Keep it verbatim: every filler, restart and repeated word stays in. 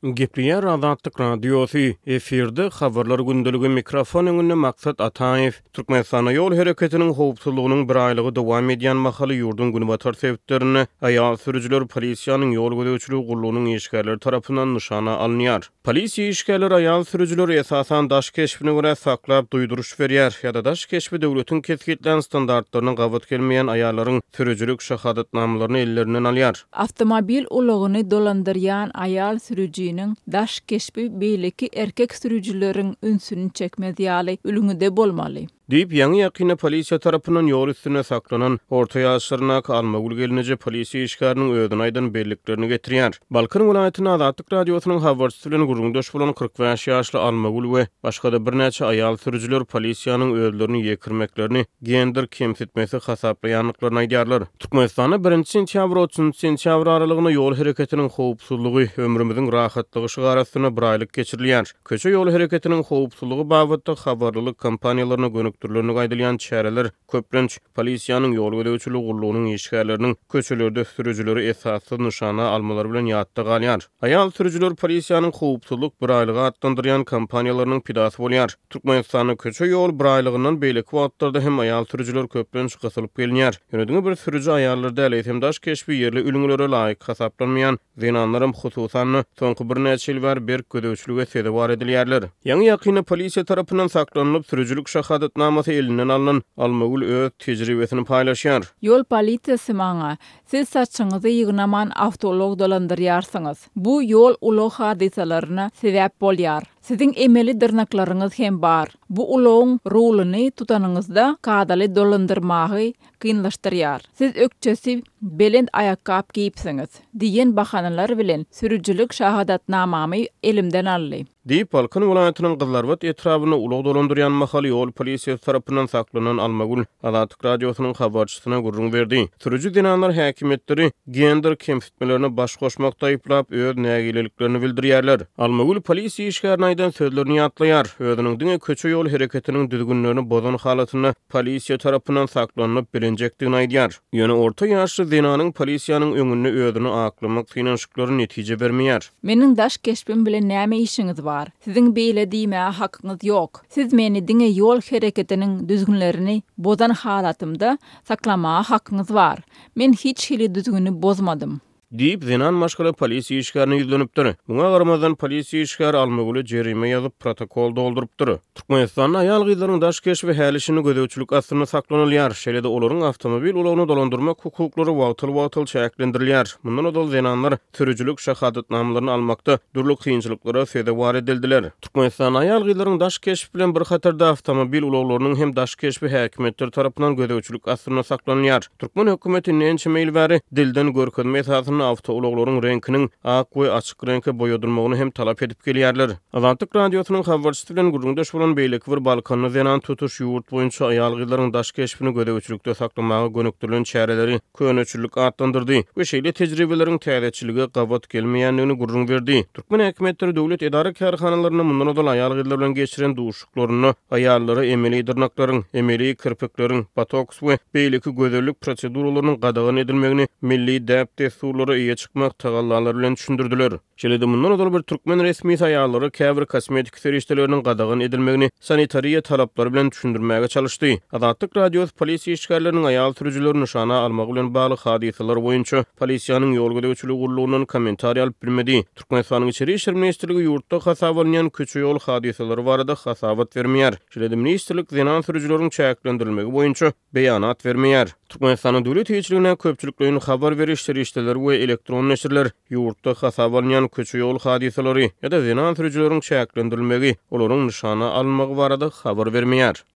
Gepliýär Azatlyk radiosu efirde habarlar gündüligi mikrofon öňünde Maksat Ataev Türkmenistana ýol hereketiniň howpsuzlygynyň bir aýlygy dowam edýän mahaly ýurdun günbatar sebeplerini aýal sürüjiler polisiýanyň ýol gödäwçiligi gurulunyň işgärleri tarapyndan nişana alynýar. Polisiýa işgärleri aýal sürüjiler esasan daş keşfine görä saklap duýduruş berýär ýa-da daş keşfi döwletiň kesgitlen standartlaryna gabat gelmeýän aýallaryň sürüjilik şahadatnamalaryny ellerinden alýar. Avtomobil ulygyny dolandyrýan aýal sürüji daş keşfi beýleki erkek sürüjileriň ünsüni çekmezýäli ülüňde bolmaly. Diýip ýa-ni ýakyna polisiýa tarapyndan ýol üstüne saklanan orta ýaşlaryna almagul gelince polisiýa işgäriniň öýdüň aýdan belliklerini getirýär. Balkan welaýatynyň Azatlyk radiosynyň habarçysy bilen gurulmdaş bolan kırk beş ýaşly almagul we başga-da bir näçe aýal sürüjiler polisiýanyň öýdlerini ýekirmeklerini gender kemsitmesi hasaplaýanlyklaryny aýdýarlar. Türkmenistana birinji sentýabr otuzynjy sentýabr aralygyna ýol hereketiniň howpsuzlygy ömrümiziň rahatlygy şygarasyna bir aýlyk geçirilýär. Köçe ýol hereketiniň howpsuzlygy babatda habarlylyk kampaniýalaryna gönük türlerini gaýdylýan çäreler köplenç polisiýanyň ýol gödäwçiligi gurulunyň işgärleriniň köçelerde sürüjileri esasy nişana almalary bilen ýatda galýar. Aýal sürüjiler polisiýanyň howpsuzlyk bir aýlyga atlandyrýan kampaniýalarynyň pidasy bolýar. Türkmenistanyň köçe ýol bir aýlygynyň beýleki wagtlarda hem aýal sürüjiler köplenç gysylyp gelinýär. Ýönedigini bir sürüji aýallarda elem daş keşfi ýerli ülüňlere laýyk hasaplanmaýan zenanlarym hususan soňky bir näçe ýyl bar berk gödäwçilige sebäp edilýärler. Ýa-ni ýakyna polisiýa tarapyndan saklanyp sürüjilik şahadat namasy elinden alınan almagul öz tejribesini paylaşýar. Yol polisiýasy maňa siz saçyňyzy ýygnaman awtolog dolandyrýarsyňyz. Bu yol ulug hadisalaryna sebäp bolýar. Sizin emeli dırnaklaryňyz hem bar. Bu uloň rulyny tutanyňyzda kadaly dolandyrmagy kynlaşdyrýar. Siz ökçesi belend ayakkap giyipsiňiz diýen bahanalar bilen sürüjilik şahadatnamamy elimden aldy. Diýip Balkan welaýatynyň Gyzlarbat etrabyny ulug dolandyrýan mahaly ýol polisiýasy tarapyndan saklanan almagul Azatlyk radiosynyň habarçysyna gurrun berdi. Sürüji dinanlar häkimetleri gender kemsitmelerini baş goşmakda aýyplap öz nägileliklerini bildirýärler. Almagul polisiýa işgärine aýdan sözlerini ýatlaýar. Özüniň diňe köçe ýol hereketiniň düzgünligini bozan halatyny polisiýa tarapyndan saklanyp bilinjekdigini aýdýar. Ýöne orta ýaşly zinanyň polisiýanyň öňünde özüni aklamak synanşyklary netije bermeýär. Meniň daş keşpim bilen näme işiňiz bar? Sizin beýle diýmä hakyňyz ýok. Siz meni diňe ýol hereketiniň düzgünlerini bozan halatymda saklama hakyňyz bar. Men hiç hili düzgünü bozmadym. Diýip zenan maşgala polisiýa işgärine ýüzlenipdir. Muňa garamazdan polisiýa işgäri almaguly jerime ýazyp protokol doldurypdyr. Türkmenistanyň aýal gyzlaryň daş keşfi hälişini gödäwçilik astyna saklanylýar. Şeýle-de olaryň awtomobil ulygyny dolandyrmak hukuklary wagtyl-wagtyl çäklendirilýär. Mundan öňe zenanlar sürüjilik şahadatnamalaryny almakda durly kynçylyklara sebäp bar edildiler. Türkmenistanyň aýal gyzlaryň daş keşfi bilen bir hatarda awtomobil ulyklarynyň hem daş keşfi häkimetleri tarapyndan gödäwçilik astyna saklanýar. Türkmen hökümetiniň näçe meýil bäri dilden görkezme esasyny awto ulyklaryň reňkiniň ak we açyk reňke boýadylmagyny hem talap edip gelýärler. Azatlyk radiosynyň habarçysy bilen gurulmdaş bolan beýleki bir Balkanyň zenan tutuş ýurt boýunça aýal gyzlaryň daş keşfini gödäwçilikde saklamagy gönükdirilen çäreleri köneçilik atlandyrdy we şeýle tejribeleriň täzeçiligi gabat gelmeýänligini gurrun berdi. Türkmen häkimetleri döwlet edara karhanalarına mundan odal aýal gyzlar bilen geçiren duşuklaryny aýallary emeli dyrnaklaryň, emeli kirpikleriň, botoks we beýleki gözellik proseduralarynyň gadagan edilmegini milli däp desturlary ýa çykmak tagallalary bilen düşündirdiler. Şeýle-de mundan odal bir türkmen resmi aýallary käbir kosmetik serişdeleriniň gadagan edilmegini sanitariýa talaplary bilen düşündirmäge çalışdy. Azatlyk radiosy polisiýa işgärleriniň aýal sürüjilerini nişana almagy bilen bagly hadiseler boýunça polisiýanyň ýol gödäwçiligi gurulunyň kommentariýa alyp bilmedi. Türkmenistanyň içeri işler ministrligi ýurtda hasabalanýan köçe ýol hadiseleri barada hasabat bermeýär. Şeýle-de ministrlik zenan sürüjileriň çäklendirilmegi boýunça beýanat bermeýär. Türkmenistanyň döwlet ýetirligine köpçüliklerini habar berişleri işleri we elektron neşirler ýurtda hasabalanýan köçe ýol hadiseleri ýa-da zenan sürüjileriň çäklendirilmegi olaryň nişana almagy barada habar bermeýär.